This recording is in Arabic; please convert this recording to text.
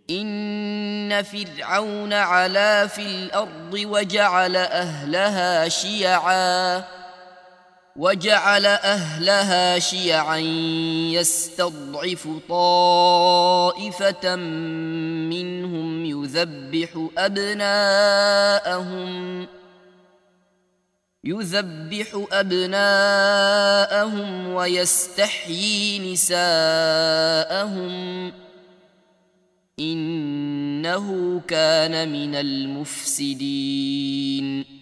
إن فرعون علا في الأرض وجعل أهلها شيعا يستضعف طائفة منهم يذبح أبناءهم ويستحيي نساءهم إنه كان من المفسدين